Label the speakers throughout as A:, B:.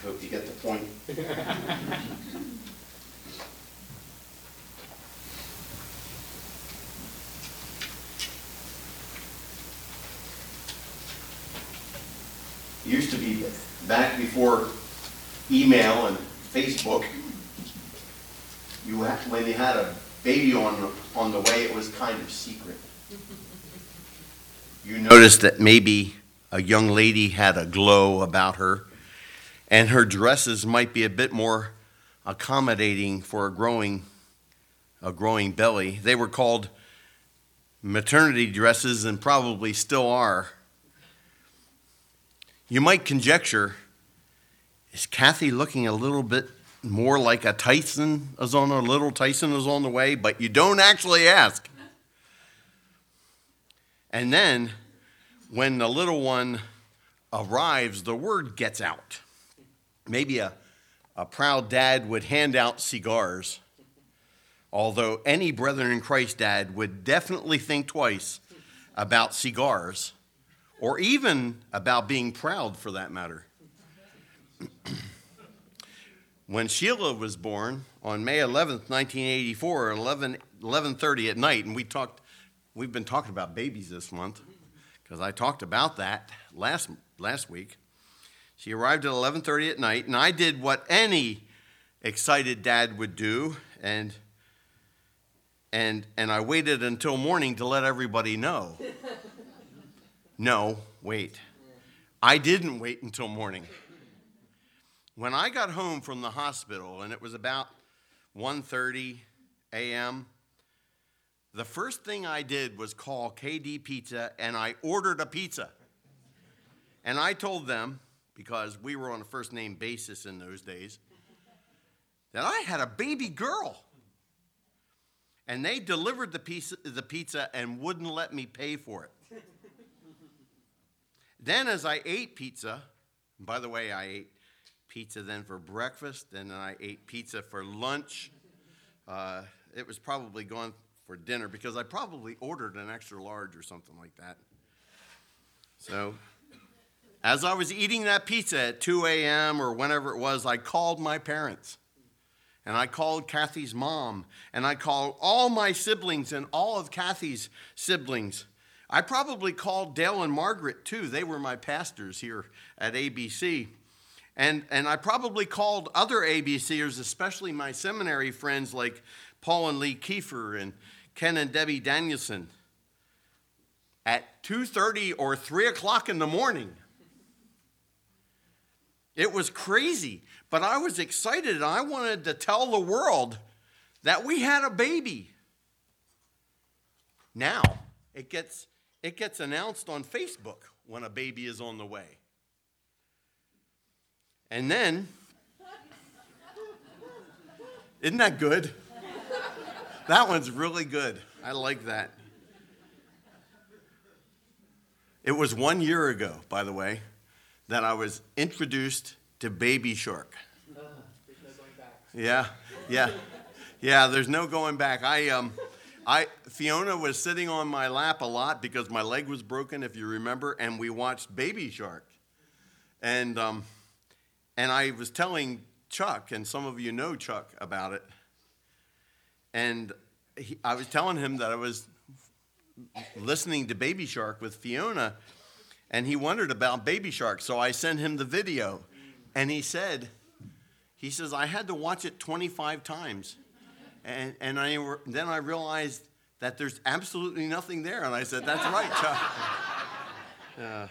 A: hope you get the point. It used to be back before email and Facebook, when you had a baby on the way, it was kind of secret. You noticed that maybe a young lady had a glow about her, and her dresses might be a bit more accommodating for a growing belly. They were called maternity dresses and probably still are. You might conjecture, is Kathy looking a little bit more like a little Tyson is on the way? But you don't actually ask. And then, when the little one arrives, the word gets out. Maybe a proud dad would hand out cigars, although any Brethren in Christ dad would definitely think twice about cigars, or even about being proud for that matter. When Sheila was born on May 11th, 1984, at 11:30 at night, and we've been talking about babies this month, because I talked about that last week. She arrived at 11:30 at night, and I did what any excited dad would do, and I waited until morning to let everybody know. No, wait. I didn't wait until morning. When I got home from the hospital, and it was about 1:30 a.m., the first thing I did was call KD Pizza, and I ordered a pizza. And I told them, because we were on a first-name basis in those days, that I had a baby girl. And they delivered the pizza and wouldn't let me pay for it. Then as I ate pizza, and by the way, I ate pizza then for breakfast, and then I ate pizza for lunch. It was probably gone for dinner because I probably ordered an extra large or something like that. So as I was eating that pizza at 2 a.m. or whenever it was, I called my parents. And I called Kathy's mom. And I called all my siblings and all of Kathy's siblings. I probably called Dale and Margaret too. They were my pastors here at ABC. And I probably called other ABCers, especially my seminary friends like Paul and Lee Kiefer and Ken and Debbie Danielson, at 2:30 or 3 o'clock in the morning. It was crazy, but I was excited, and I wanted to tell the world that we had a baby. Now, it gets announced on Facebook when a baby is on the way. And then, isn't that good? That one's really good. I like that. It was 1 year ago, by the way, that I was introduced to Baby Shark.
B: There's no going back.
A: Yeah. There's no going back. Fiona was sitting on my lap a lot because my leg was broken, if you remember, and we watched Baby Shark. And I was telling Chuck, and some of you know Chuck, about it. And I was telling him that I was listening to Baby Shark with Fiona, and he wondered about Baby Shark. So I sent him the video, and he says, I had to watch it 25 times. And then I realized that there's absolutely nothing there. And I said, that's right, Chuck.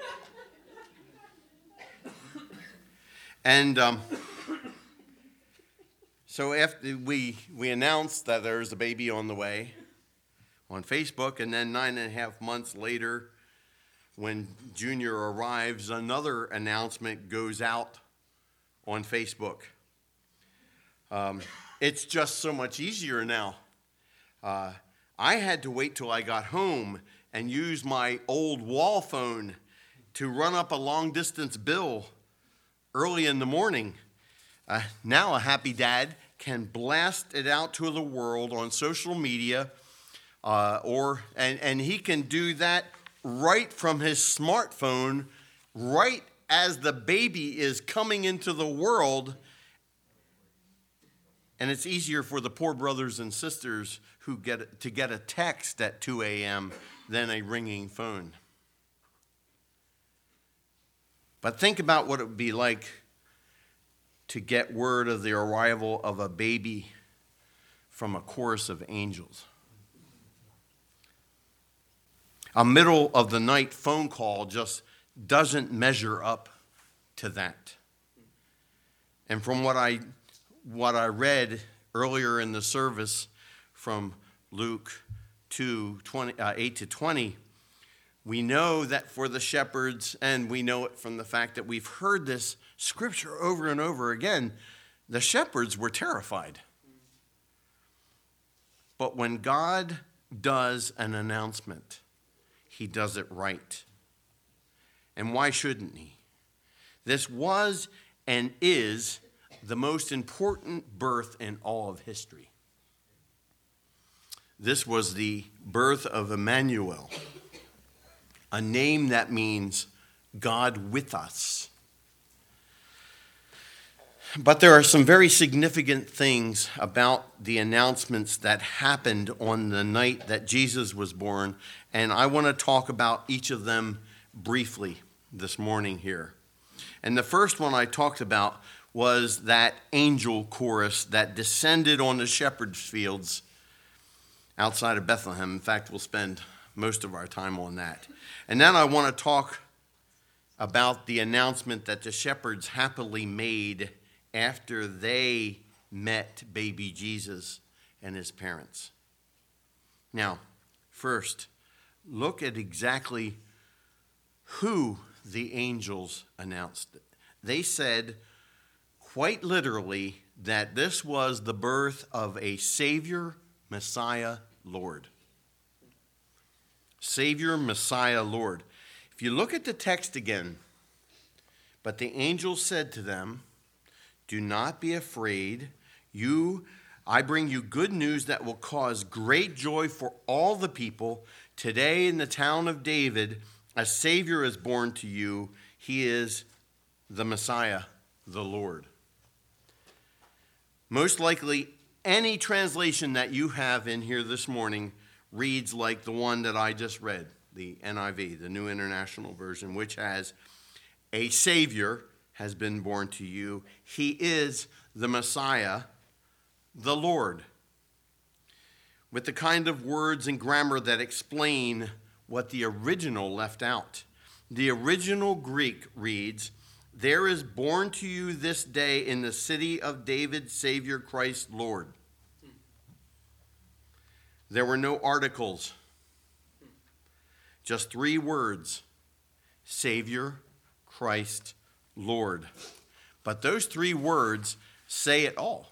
A: So after we announced that there's a baby on the way on Facebook, and then 9.5 months later, when Junior arrives, another announcement goes out on Facebook. It's just so much easier now. I had to wait till I got home and use my old wall phone to run up a long-distance bill early in the morning. Now a happy dad can blast it out to the world on social media, and he can do that right from his smartphone, right as the baby is coming into the world, and it's easier for the poor brothers and sisters who get a text at 2 a.m. than a ringing phone. But think about what it would be like to get word of the arrival of a baby from a chorus of angels. A middle of the night phone call just doesn't measure up to that. And from what I read earlier in the service from Luke 8 to 20, we know that for the shepherds, and we know it from the fact that we've heard this scripture over and over again, the shepherds were terrified. But when God does an announcement, he does it right. And why shouldn't he? This was and is the most important birth in all of history. This was the birth of Emmanuel, a name that means God with us. But there are some very significant things about the announcements that happened on the night that Jesus was born, and I want to talk about each of them briefly this morning here. And the first one I talked about was that angel chorus that descended on the shepherds' fields outside of Bethlehem. In fact, we'll spend most of our time on that. And then I want to talk about the announcement that the shepherds happily made after they met baby Jesus and his parents. Now, first, look at exactly who the angels announced it. They said, quite literally, that this was the birth of a Savior, Messiah, Lord. Savior, Messiah, Lord. If you look at the text again, but the angel said to them, do not be afraid. I bring you good news that will cause great joy for all the people. Today in the town of David, a Savior is born to you. He is the Messiah, the Lord. Most likely, any translation that you have in here this morning reads like the one that I just read, the NIV, the New International Version, which has, a Savior has been born to you. He is the Messiah, the Lord. With the kind of words and grammar that explain what the original left out. The original Greek reads, there is born to you this day in the city of David, Savior Christ Lord. There were no articles, just 3 words, Savior Christ Lord. But those 3 words say it all.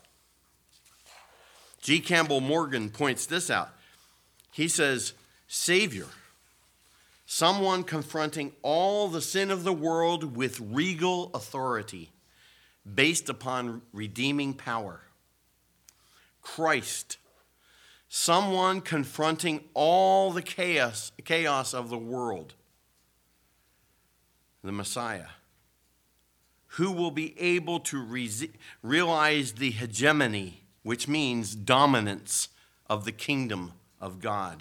A: G. Campbell Morgan points this out. He says, Savior, someone confronting all the sin of the world with regal authority based upon redeeming power. Christ, someone confronting all the chaos of the world. The Messiah, who will be able to realize the hegemony, which means dominance of the kingdom of God.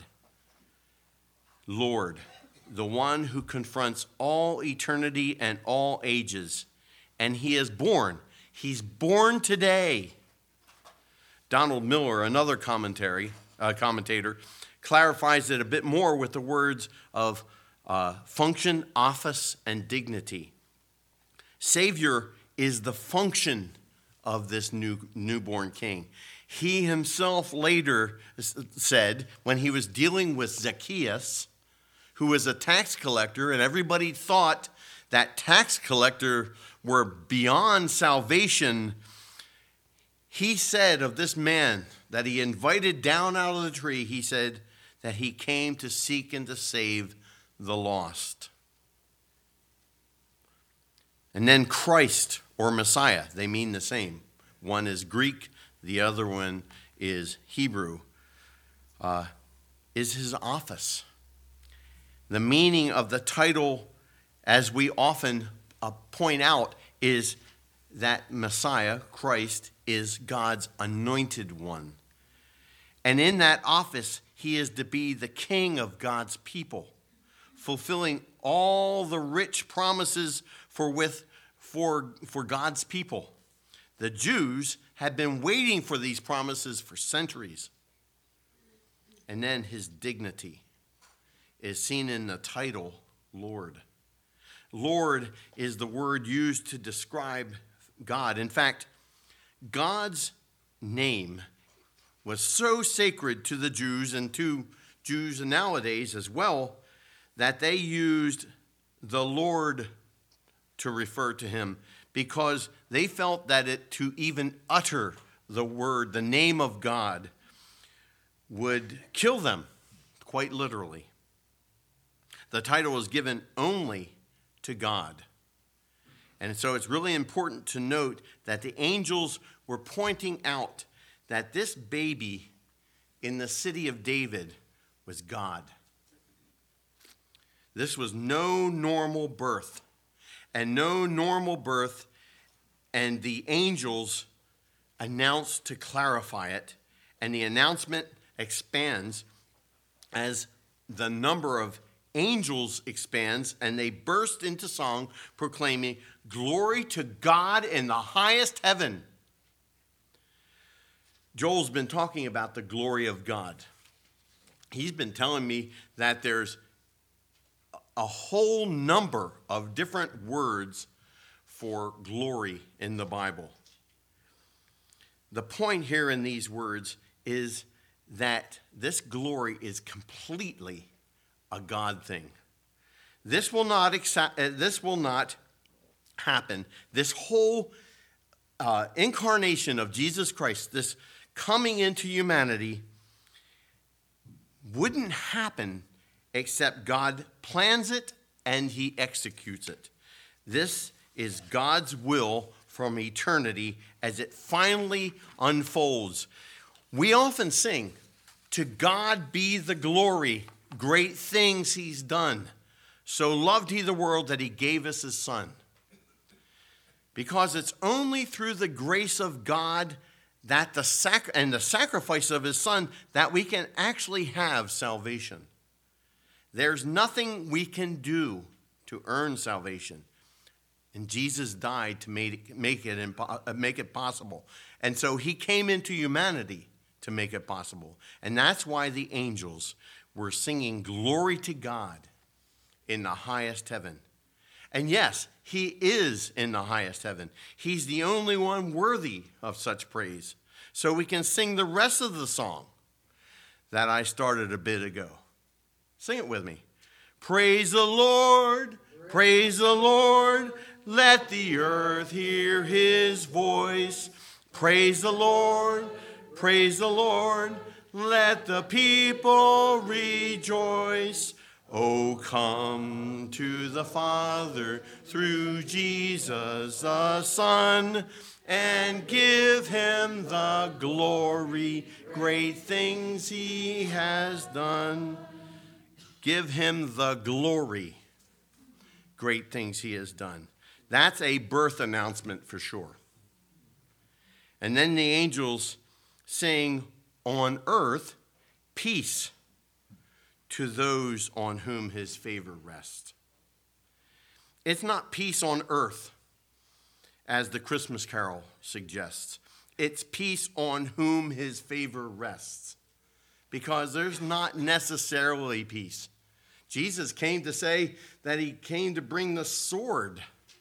A: Lord, the one who confronts all eternity and all ages. And he is born. He's born today. Donald Miller, another commentator, clarifies it a bit more with the words of function, office, and dignity. Savior is the function of this newborn king. He himself later said, when he was dealing with Zacchaeus, who was a tax collector, and everybody thought that tax collector were beyond salvation, he said of this man that he invited down out of the tree, he said that he came to seek and to save the lost. And then Christ, or Messiah, they mean the same. One is Greek, the other one is Hebrew, is his office. The meaning of the title, as we often point out is that Messiah, Christ, is God's anointed one. And in that office, he is to be the king of God's people, fulfilling all the rich promises for God's people. The Jews had been waiting for these promises for centuries. And then his dignity is seen in the title, Lord. Lord is the word used to describe God. In fact, God's name was so sacred to the Jews and to Jews nowadays as well that they used the Lord to refer to him because they felt that to even utter the word, the name of God, would kill them, quite literally. The title was given only to God. And so it's really important to note that the angels were pointing out that this baby in the city of David was God. This was no normal birth, and the angels announced to clarify it, and the announcement expands as the number of angels expands, and they burst into song, proclaiming, "Glory to God in the highest heaven." Joel's been talking about the glory of God. He's been telling me that there's a whole number of different words for glory in the Bible. The point here in these words is that this glory is completely a God thing. This will not happen. This whole incarnation of Jesus Christ, this coming into humanity, wouldn't happen except God plans it and he executes it. This is God's will from eternity as it finally unfolds. We often sing, "To God be the glory, great things he's done. So loved he the world that he gave us his son." Because it's only through the grace of God that the sacrifice of his son that we can actually have salvation. There's nothing we can do to earn salvation. And Jesus died to make it possible. And so he came into humanity to make it possible. And that's why the angels were singing glory to God in the highest heaven. And yes, he is in the highest heaven. He's the only one worthy of such praise. So we can sing the rest of the song that I started a bit ago. Sing it with me. Praise the Lord, praise the Lord. Let the earth hear his voice. Praise the Lord, praise the Lord. Let the people rejoice. Oh, come to the Father through Jesus the Son, and give him the glory, great things he has done. Give him the glory, great things he has done. That's a birth announcement for sure. And then the angels sing, "On earth, peace to those on whom his favor rests." It's not peace on earth, as the Christmas carol suggests. It's peace on whom his favor rests. Because there's not necessarily peace. Jesus came to say that he came to bring the sword.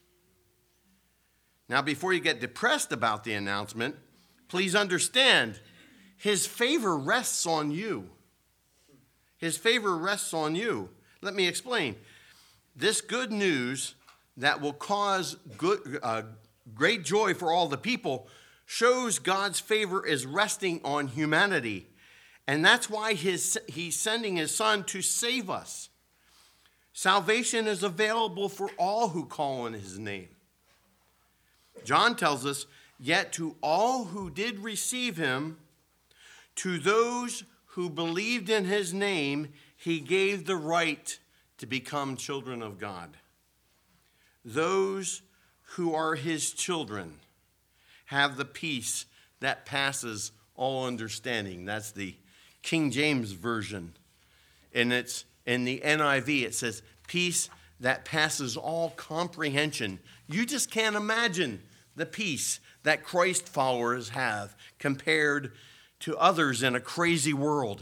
A: Now, before you get depressed about the announcement, please understand, his favor rests on you. His favor rests on you. Let me explain. This good news that will cause great joy for all the people shows God's favor is resting on humanity. And that's why he's sending his son to save us. Salvation is available for all who call on his name. John tells us, "Yet to all who did receive him, to those who believed in his name, he gave the right to become children of God." those who are his children have the peace that passes all understanding. That's the King James Version. And it's in the NIV, it says, peace that passes all comprehension. You just can't imagine the peace that Christ followers have compared to others in a crazy world.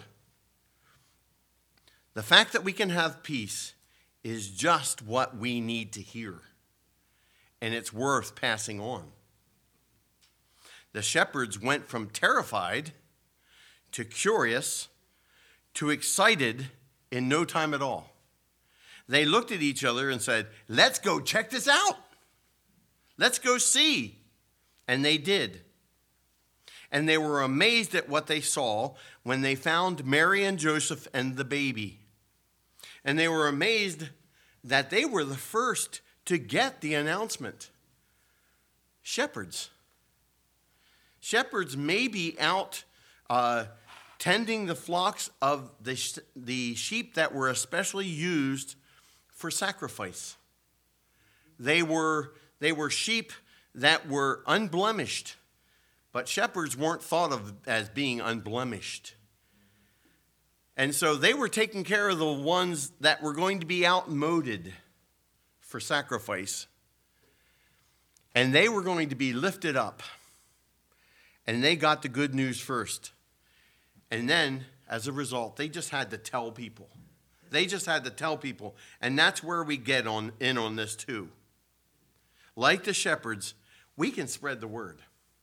A: The fact that we can have peace is just what we need to hear, and it's worth passing on. The shepherds went from terrified to curious to excited in no time at all. They looked at each other and said, let's go check this out. Let's go see. And they did. And they were amazed at what they saw when they found Mary and Joseph and the baby. And they were amazed that they were the first to get the announcement. Shepherds. Shepherds may be out tending the flocks of the sheep that were especially used for sacrifice. They were sheep that were unblemished, but shepherds weren't thought of as being unblemished. And so they were taking care of the ones that were going to be outmoded for sacrifice. And they were going to be lifted up. And they got the good news first. And then, as a result, they just had to tell people. They just had to tell people. And that's where we get in on this too. Like the shepherds, we can spread the word.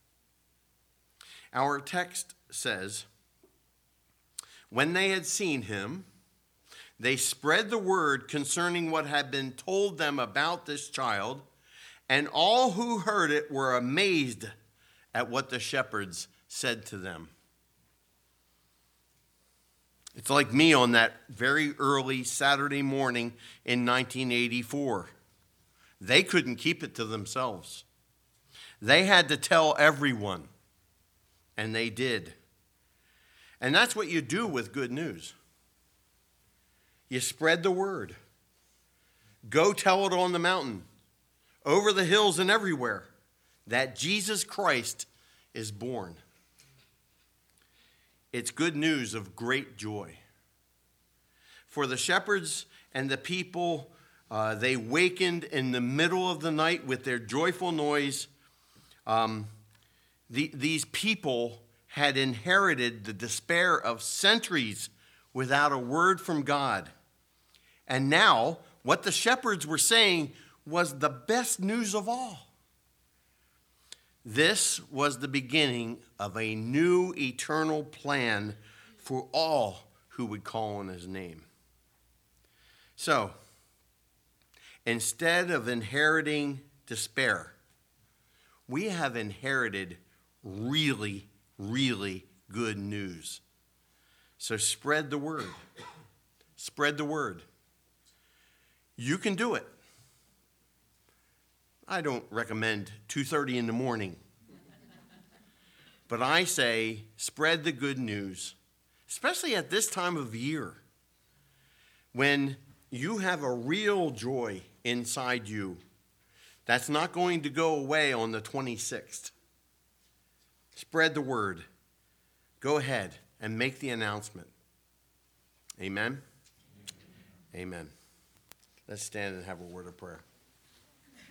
A: Our text says, when they had seen him, they spread the word concerning what had been told them about this child, and all who heard it were amazed at what the shepherds said to them. It's like me on that very early Saturday morning in 1984. They couldn't keep it to themselves. They had to tell everyone, and they did. And that's what you do with good news. You spread the word. Go tell it on the mountain, over the hills and everywhere, that Jesus Christ is born. It's good news of great joy. For the shepherds and the people, they wakened in the middle of the night with their joyful noise. These people had inherited the despair of centuries without a word from God. And now, what the shepherds were saying was the best news of all. This was the beginning of a new eternal plan for all who would call on his name. So, instead of inheriting despair, we have inherited really, really good news. So spread the word. Spread the word. You can do it. I don't recommend 2:30 in the morning. But I say spread the good news, especially at this time of year when you have a real joy inside you that's not going to go away on the 26th. Spread the word. Go ahead and make the announcement. Amen? Amen. Let's stand and have a word of prayer.